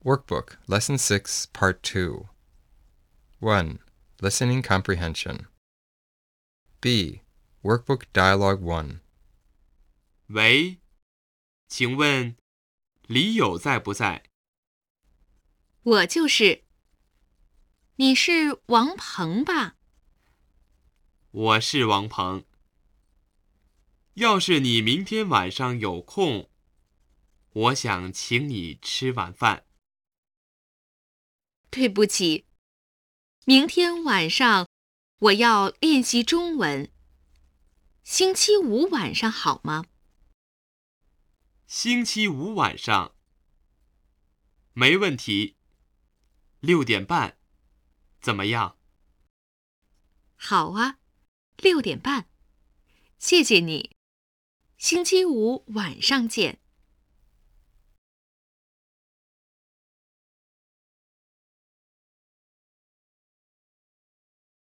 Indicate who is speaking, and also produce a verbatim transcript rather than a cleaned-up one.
Speaker 1: Workbook, Lesson six, Part two. one. Listening Comprehension. B. Workbook Dialogue one.
Speaker 2: 喂，请问李友在不在？
Speaker 3: 我就是。你是王鹏吧？
Speaker 2: 我是王鹏。要是你明天晚上有空，我想请你吃晚饭。
Speaker 3: 对不起，明天晚上我要练习中文。星期五晚上好吗？
Speaker 2: 星期五晚上，没问题，六点半，怎么样？
Speaker 3: 好啊，六点半。谢谢你，星期五晚上见。